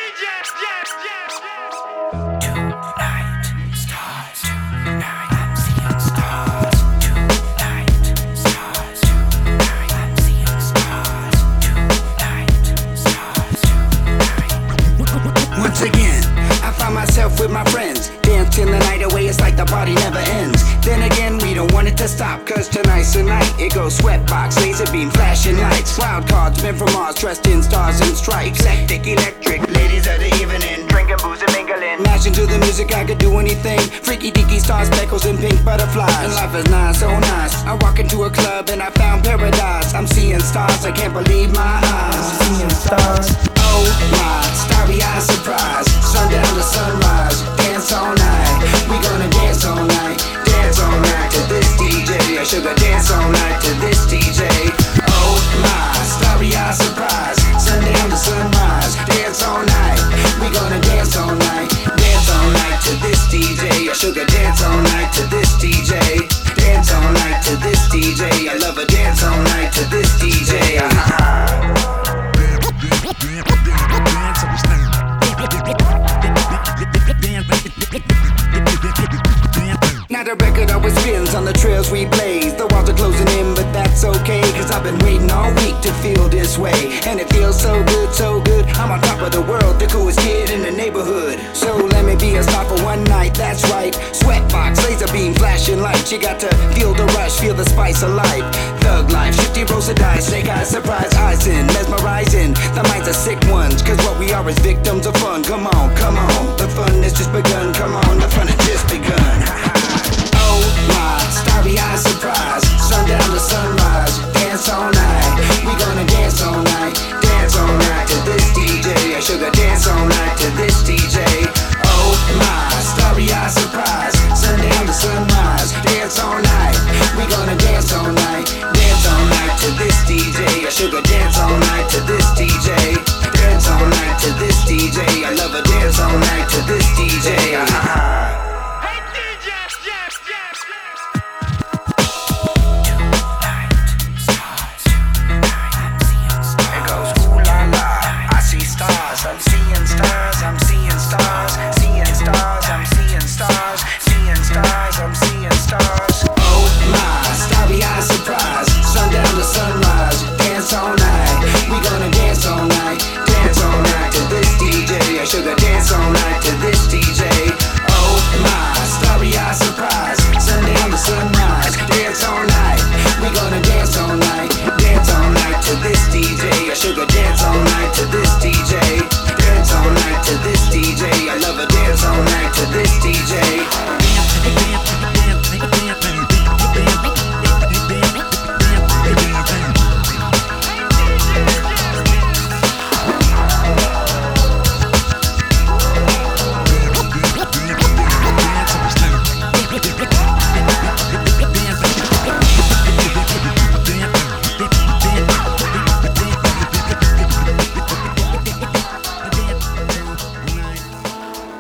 Once again, I find myself with my friends, dance till the night away, it's like the party never ends. Then again, we don't want it to stop, cause tonight's the night. It goes sweatbox, laser beam, flashing lights, wild cards, men from Mars, dressed in stars and stripes. Eclectic, electric, ladies of the evening, drinking booze and mingling. Mashing to the music, I could do anything. Freaky deaky stars, speckles and pink butterflies. And life is nice, so nice. I walk into a club and I found paradise. I'm seeing stars, I can't believe my eyes. Seeing stars. Oh my, starry-eyed surprise. Sundown to sunrise, dance all night. We gonna dance all night, dance all night to this DJ. I sugar dance all night to this DJ. Oh my, starry-eyed surprise. Sundown to sunrise, dance all night. We gonna dance all night to this DJ. I sugar dance all night to this DJ. Dance all night to this DJ. I love a dance all night to this DJ. Now the record always spins on the trails we blaze. The walls are closing in, but that's okay, cause I've been waiting all week to feel this way. And it feels so good, so good. I'm on top of the world, the coolest kid in the neighborhood. So let me be a star for one night, that's right. Sweatbox, laser beam, flashing lights. You got to feel the rush, feel the spice of life. Thug life, shifty rolls of dice, snake eyes, surprise eyes in, mesmerizing. The minds are sick ones, cause what we are is victims of fun. Come on, come on, the fun has just begun. Come on, the fun has just begun. Oh my, starry-eyed surprise. Sundown to sunrise, dance all night. We gonna dance all night to this DJ. I sugar dance all night to this DJ. Oh my, starry-eyed surprise. Sundown to sunrise, dance all night. We gonna dance all night to this DJ. I sugar dance all night to this DJ. Dance all night to this DJ. I love a dance all night to this DJ. Sugar dance all night to this DJ. Oh my, starry-eyed surprise. Sundown to sunrise, dance all night. We gonna dance all night to this DJ. I sugar dance all night to this DJ. Dance all night to this DJ. I love a dance all night to this DJ.